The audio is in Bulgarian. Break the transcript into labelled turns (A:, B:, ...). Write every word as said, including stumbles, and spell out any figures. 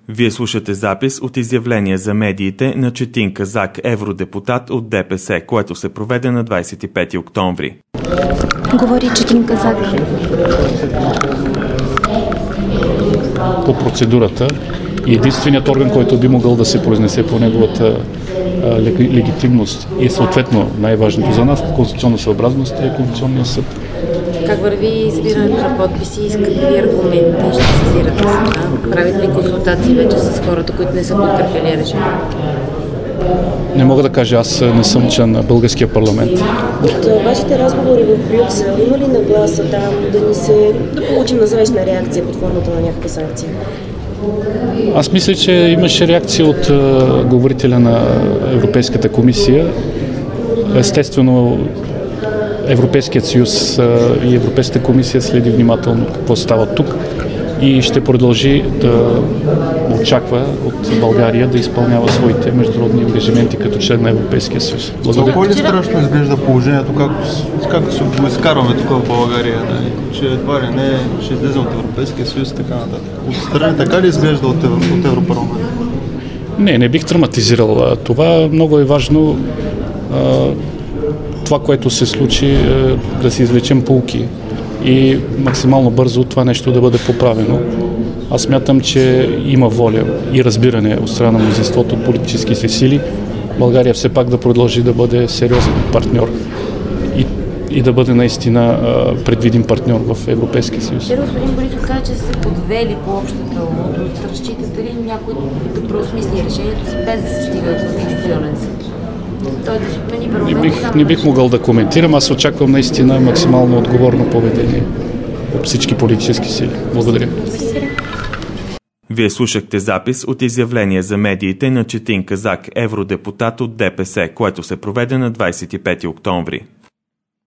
A: Вие слушате запис от изявление за медиите на Четин Казак, евродепутат от ДПС, което се проведе на двадесет и пети октомври.
B: Говори Четин Казак.
C: По процедурата и единственият орган, който би могъл да се произнесе по неговата а, легитимност и съответно най-важното за нас, конституционна съобразност, е Конституционният съд.
D: Как върви събирането на подписи и с какви аргументи ще сезирате сега? Правите ли консултации вече с хората, които не са подкрепили решението?
C: Не мога да кажа, аз не съм член на българския парламент.
E: От вашите разговори в Брюксел има ли нагласа там да ни се да получим насрещна реакция под формата на някаква санкция?
C: Аз мисля, че имаше реакция от uh, говорителя на Европейската комисия. Естествено, Европейският съюз uh, и Европейската комисия следи внимателно какво става тук и ще продължи да очаква от България да изпълнява своите международни ангажименти като член на Европейския съюз.
F: Благодаря. Колко ли страшно изглежда положението, както, както се го изкарваме тук в България, нали? Че едва ли не ще излезе от Европейския съюз и така нататък. Отстрани така ли изглежда от, от Европарламента?
C: Не, не бих драматизирал това. Много е важно а, това, което се случи, а, да си извлечем поуки и максимално бързо това нещо да бъде поправено. Аз смятам, че има воля и разбиране от страна на мнозинството от политическите сили България все пак да продължи да бъде сериозен партньор и, и да бъде наистина а, предвидим партньор в Европейския съюз.
D: Вчера господин Борисов каза, че са се подвели по общата лудост. Разчитате ли някой да преосмисли решението си без да се стига до Конституционен съд?
C: Не бих, не бих могъл да коментирам, аз очаквам наистина максимално отговорно поведение от всички политически сили. Благодаря.
A: Вие слушахте запис от изявление за медиите на Четин Казак, евродепутат от ДПС, което се проведе на двадесет и пети октомври.